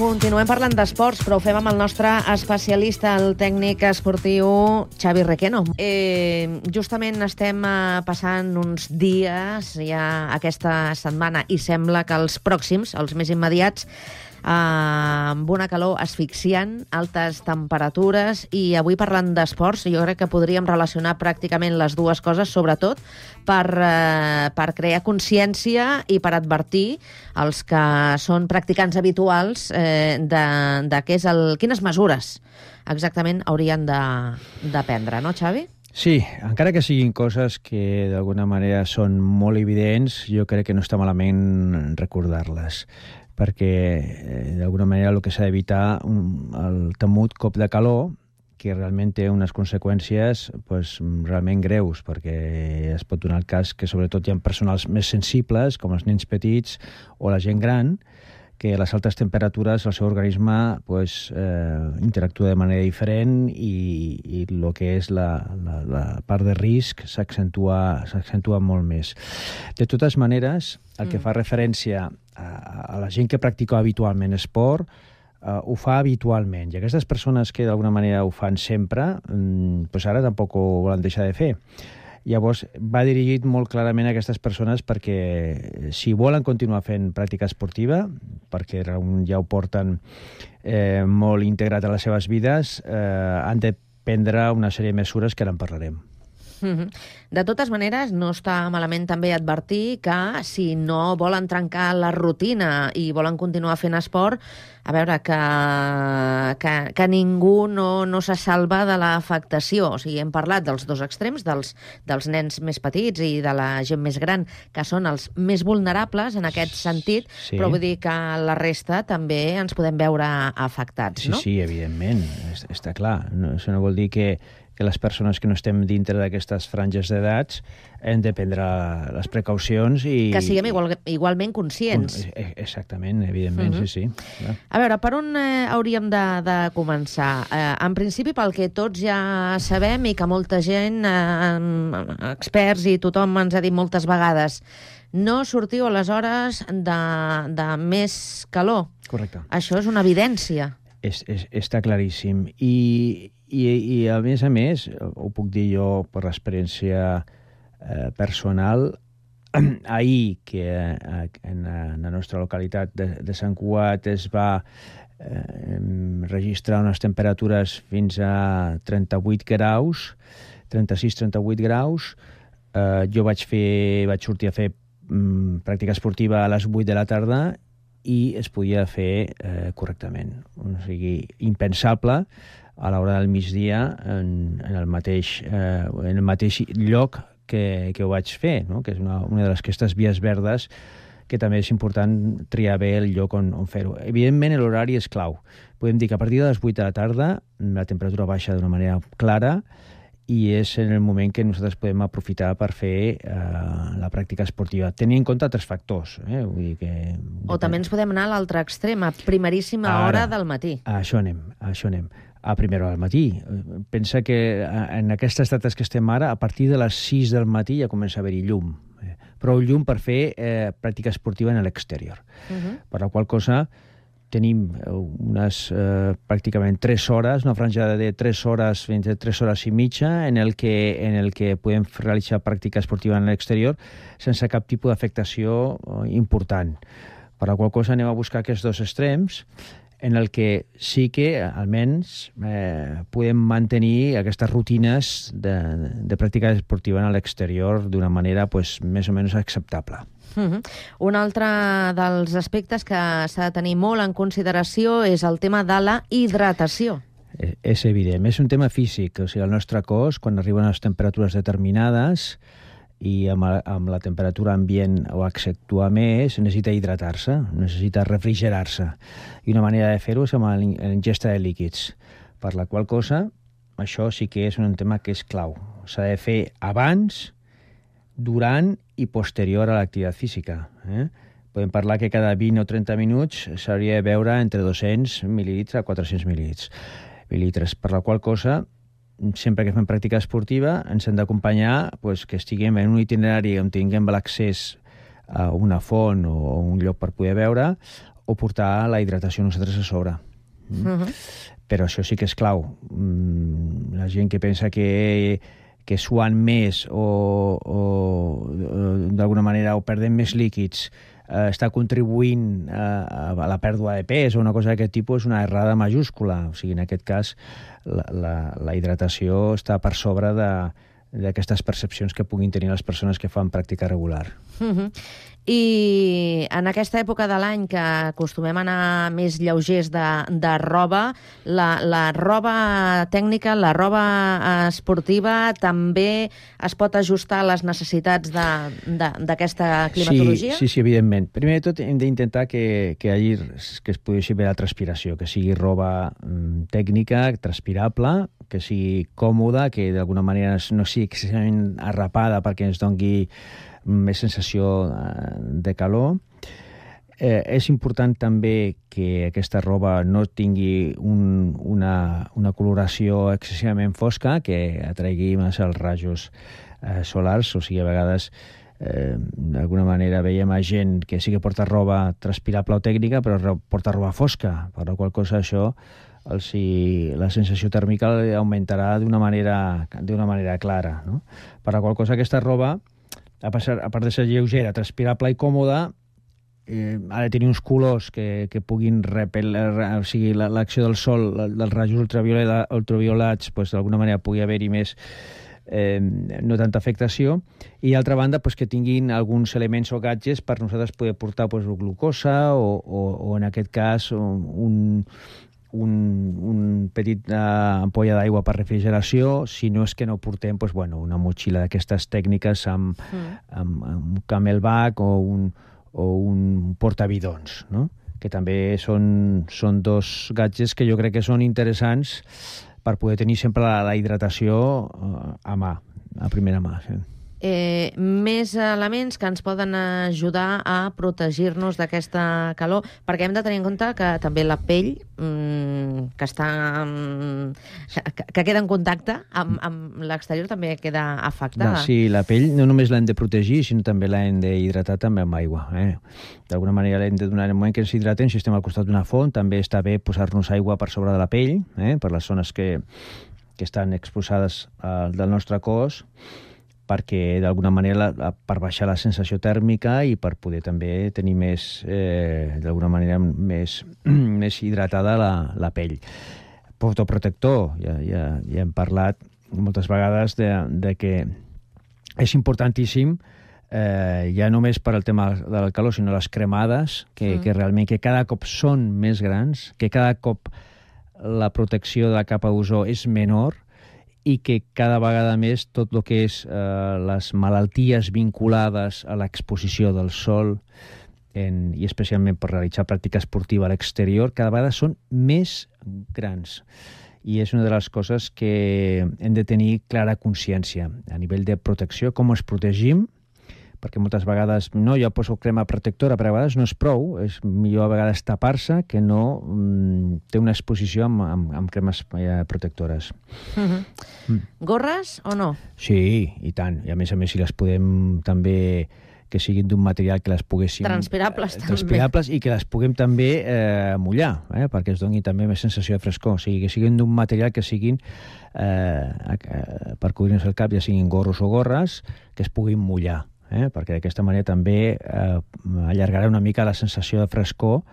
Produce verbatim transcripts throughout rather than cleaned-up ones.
Continuem parlant d'esports, però ho fem amb el nostre especialista, el tècnic esportiu Xavi Requeno. Eh, justament estem eh, passant uns dies ja aquesta setmana i sembla que els pròxims, els més immediats, eh, amb una calor asfixiant, altes temperatures, i avui parlant d'esports jo crec que podríem relacionar pràcticament les dues coses, sobretot per, eh, per crear consciència i per advertir els que són practicants habituals eh, de, de què és el, quines mesures exactament haurien de, de prendre, no, Xavi? Sí, encara que siguin coses que d'alguna manera són molt evidents, jo crec que no està malament recordar-les, perquè eh, d'alguna manera el que s'ha d'evitar un, el temut cop de calor, que realment té unes conseqüències pues, realment greus, perquè es pot donar el cas que sobretot hi ha personals més sensibles, com els nens petits o la gent gran, que a les altes temperatures el seu organisme pues, eh, interactua de manera diferent i, i el que és la, la, la part de risc s'accentua s'accentua molt més. De totes maneres, el que fa referència a, a la gent que practica habitualment esport, Uh, ho fa habitualment, i aquestes persones que d'alguna manera ho fan sempre, um, pues ara tampoc ho volen deixar de fer. Llavors, va dirigit molt clarament a aquestes persones perquè si volen continuar fent pràctica esportiva, perquè ja ho porten eh, molt integrat a les seves vides, eh, han de prendre una sèrie de mesures que ara en parlarem. De totes maneres, no està malament també advertir que si no volen trencar la rutina i volen continuar fent esport, a veure, que, que, que ningú no, no se salva de l'afectació. O sigui, hem parlat dels dos extrems, dels, dels nens més petits i de la gent més gran, que són els més vulnerables en aquest sentit, sí. Però vull dir que la resta també ens podem veure afectats, no? Sí, sí, evidentment, està clar. No, això no vol dir que que les persones que no estem dintre d'aquestes franges d'edats hem de prendre les precaucions i... Que siguem igual, igualment conscients. Exactament, evidentment, uh-huh. sí, sí. Clar. A veure, per on eh, hauríem de, de començar? Eh, en principi, pel que tots ja sabem i que molta gent, eh, experts i tothom ens ha dit moltes vegades, no sortiu a les hores de, de més calor. Correcte. Això és una evidència. És, és, està claríssim. I... I, i a més a més, ho puc dir jo per l'experiència eh, personal, ahir que eh, en, en la nostra localitat de, de Sant Cugat es va eh, registrar unes temperatures fins a trenta-vuit graus, trenta-sis trenta-vuit graus, eh, jo vaig, fer, vaig sortir a fer mm, pràctica esportiva a les vuit de la tarda i es podia fer eh, correctament. O sigui, impensable a l'hora del migdia en, en, el mateix, eh, en el mateix lloc que, que ho vaig fer, no? Que és una, una de les aquestes vies verdes que també és important triar bé el lloc on, on fer-ho. Evidentment, l'horari és clau. Podem dir que a partir de les vuit de la tarda la temperatura baixa d'una manera clara i és en el moment que nosaltres podem aprofitar per fer eh, la pràctica esportiva. Tenir en compte altres factors. Eh? Vull dir que... O també ens podem anar a l'altre extrem, a primeríssima Ara, hora del matí. A això anem, a això anem. A primera hora del matí. Pensa que en aquestes dates que estem ara, a partir de les sis del matí ja comença a haver-hi llum. Eh? Prou llum per fer eh, pràctica esportiva en l'exterior. Uh-huh. Per la qual cosa tenim unes eh, pràcticament tres hores, una franja de tres hores fins a tres hores i mitja en el que, en el que podem realitzar pràctica esportiva en l'exterior sense cap tipus d'afectació important. Per la qual cosa anem a buscar aquests dos extrems en el que sí que, almenys, eh, podem mantenir aquestes rutines de, de pràctica esportiva en l'exterior d'una manera pues, més o menys acceptable. Uh-huh. Un altre dels aspectes que s'ha de tenir molt en consideració és el tema de la hidratació. És, és evident, és un tema físic. O sigui, el nostre cos, quan arriben a les temperatures determinades i amb, amb la temperatura ambient o accentua més, necessita hidratar-se, necessita refrigerar-se. I una manera de fer-ho és amb l'ingesta de líquids. Per la qual cosa, això sí que és un tema que és clau. S'ha de fer abans, durant i posterior a l'activitat física. Eh? Podem parlar que cada vint o trenta minuts s'hauria de beure entre dos-cents mil·lilitres a quatre-cents mil·lilitres. Per la qual cosa, sempre que fem pràctica esportiva, ens hem d'acompanyar pues, que estiguem en un itinerari on tinguem l'accés a una font o un lloc per poder beure, o portar la hidratació nosaltres a sobre. Mm? Uh-huh. Però això sí que és clau. Mm, la gent que pensa que, que suant més o, o d'alguna manera o perdent més líquids eh, està contribuint a, a la pèrdua de pes o una cosa d'aquest tipus és una errada majúscula. O sigui, en aquest cas, la, la, la hidratació està per sobre de d'aquestes percepcions que puguin tenir les persones que fan pràctica regular. Uh-huh. I en aquesta època de l'any que acostumem a anar més lleugers de, de roba, la, la roba tècnica, la roba esportiva, també es pot ajustar a les necessitats d'aquesta climatologia? Sí, sí, sí, evidentment. Primer de tot hem d'intentar que, que, hagi, que es pugui veure la transpiració, que sigui roba mm, tècnica, transpirable, que sigui còmoda, que d'alguna manera no sigui excessivament arrapada perquè ens doni més sensació de calor. Eh, és important també que aquesta roba no tingui un, una, una coloració excessivament fosca, que atraigui massa els rajos eh, solars, o sigui, a vegades eh, d'alguna manera veiem a gent que sí que porta roba transpirable o tècnica, però porta roba fosca, per la qual cosa això el, si la sensació tèrmica augmentarà d'una manera, d'una manera clara, no? Per la qual cosa aquesta roba, a, passar, a part de ser lleugera, transpirable i còmoda, eh, ha de tenir uns colors que, que puguin repel·ler, o sigui, l'acció del sol, dels rajos ultraviolets, ultraviolats, pues, d'alguna manera pugui haver-hi més eh, no tanta afectació, i d'altra banda pues, que tinguin alguns elements o gadgets per nosaltres poder portar pues, glucosa o, o, o en aquest cas un Un, un petit uh, ampolla d'aigua per refrigeració, si no és que no portem pues, bueno, una motxilla d'aquestes tècniques amb, mm. amb, amb un camelback o un, o un portabidons, no? Que també són, són dos gadgets que jo crec que són interessants per poder tenir sempre la, la hidratació uh, a mà, a primera mà. Sí. Eh, més elements que ens poden ajudar a protegir-nos d'aquesta calor, perquè hem de tenir en compte que també la pell mmm, que està que, que queda en contacte amb, amb l'exterior també queda afectada. No, sí, la pell no només l'hem de protegir, sinó també l'hem d'hidratar també amb aigua. Eh? D'alguna manera l'hem de donar en el moment que ens hidratem, si estem al costat d'una font, també està bé posar-nos aigua per sobre de la pell, eh? Per les zones que, que estan exposades eh, del nostre cos, perquè d'alguna manera la, per baixar la sensació tèrmica i per poder també tenir més, eh, d'alguna manera, més, més hidratada la, la pell. Fotoprotector, ja, ja, ja hem parlat moltes vegades de, de que és importantíssim, eh, ja només per al tema del calor, sinó les cremades, que, mm. que realment que cada cop són més grans, que cada cop la protecció de la capa d'ozó és menor, i que cada vegada més tot el que és eh, les malalties vinculades a l'exposició del sol en, i especialment per realitzar pràctica esportiva a l'exterior, cada vegada són més grans. I és una de les coses que hem de tenir clara consciència a nivell de protecció, com ens protegim, perquè moltes vegades, no, jo poso crema protectora, però a vegades no és prou, és millor a vegades tapar-se que no mm, té una exposició amb, amb, amb cremes eh, protectores. Uh-huh. Mm. Gorres o no? Sí, i tant. I a més a més, si les podem també que siguin d'un material que les poguéssim... Transpirables, eh, també. Transpirables i que les puguem també eh, mullar, eh, perquè es doni també més sensació de frescor. O sigui, que siguin d'un material que siguin eh, eh, per cobrir-nos el cap, ja siguin gorros o gorres, que es puguin mullar. Eh? Perquè d'aquesta manera també eh, allargarà una mica la sensació de frescor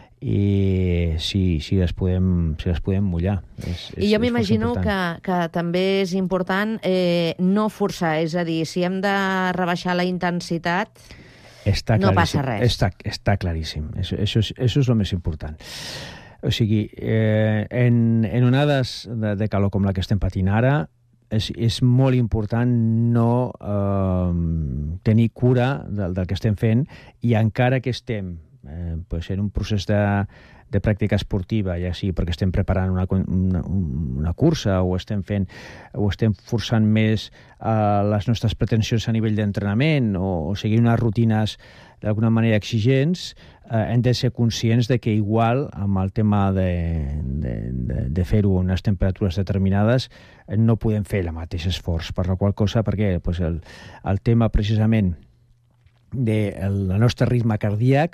i si, si, les, podem, si les podem mullar. És, és, I jo m'imagino que, que també és important eh, no forçar, és a dir, si hem de rebaixar la intensitat, està no passa res. Està, està claríssim, això, això, és, això és el més important. O sigui, eh, en, en onades de, de calor com la que estem patint ara, És, és molt important no eh, tenir cura del, del que estem fent i encara que estem eh, pues en un procés de, de pràctica esportiva, ja sigui perquè estem preparant una, una, una cursa o estem fent o estem forçant més eh, les nostres pretensions a nivell d'entrenament o, o seguir unes rutines d'alguna manera exigents, eh, hem de ser conscients de que igual amb el tema de, de, de, de fer-ho a unes temperatures determinades eh, no podem fer el mateix esforç, per la qual cosa, perquè pues, el, el tema precisament del de nostre ritme cardíac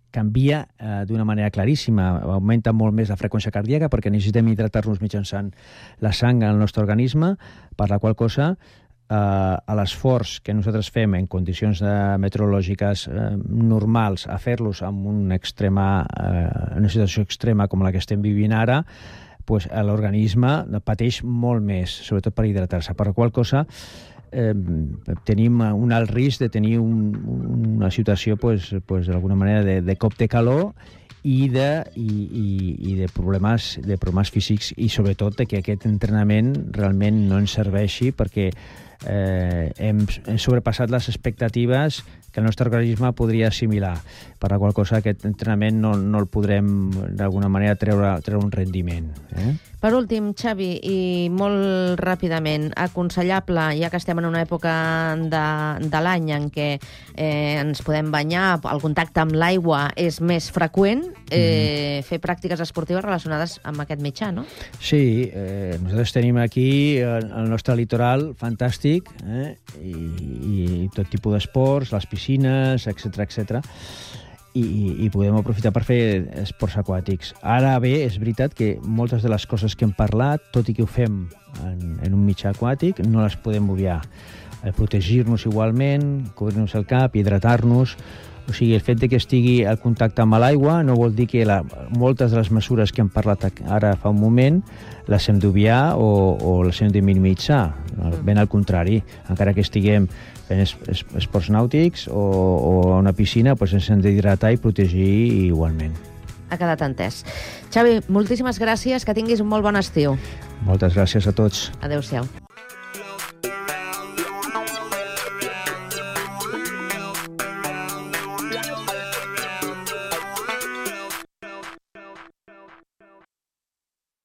canvia eh, d'una manera claríssima. Augmenta molt més la freqüència cardíaca perquè necessitem hidratar-nos mitjançant la sang al nostre organisme, per la qual cosa eh, a l'esforç que nosaltres fem en condicions eh, meteorològiques eh, normals a fer-los en una, extrema, eh, una situació extrema com la que estem vivint ara, pues, l'organisme pateix molt més, sobretot per hidratar-se, per la qual cosa Eh, tenim un alt risc de tenir un, una situació pues, pues, d'alguna manera de, de cop de calor i de, i, i, i de, problemes, de problemes físics, i sobretot de que aquest entrenament realment no ens serveixi perquè eh, hem, hem sobrepassat les expectatives que el nostre organisme podria assimilar, per la qual cosa aquest entrenament no, no el podrem d'alguna manera treure, treure un rendiment. Eh? Per últim, Xavi, i molt ràpidament, aconsellable, ja que estem en una època de, de l'any en què eh, ens podem banyar, el contacte amb l'aigua és més freqüent, eh, mm. fer pràctiques esportives relacionades amb aquest mitjà, no? Sí, eh, nosaltres tenim aquí el, el nostre litoral fantàstic, eh, i, i tot tipus d'esports, les piscines, etcètera, etcètera. I, i podem aprofitar per fer esports aquàtics. Ara bé, és veritat que moltes de les coses que hem parlat, tot i que ho fem en, en un mitjà aquàtic, no les podem obviar. Eh, protegir-nos igualment, cobrir-nos el cap, hidratar-nos. O sigui, el fet de que estigui al contacte amb l'aigua no vol dir que la, moltes de les mesures que hem parlat ara fa un moment les hem d'obviar o, o les hem de minimitzar. Ben al contrari, encara que estiguem fent es, es, esports nàutics o, o a una piscina, doncs ens hem d'hidratar i protegir igualment. Ha quedat entès. Xavi, moltíssimes gràcies, que tinguis un molt bon estiu. Moltes gràcies a tots. Adéu-siau.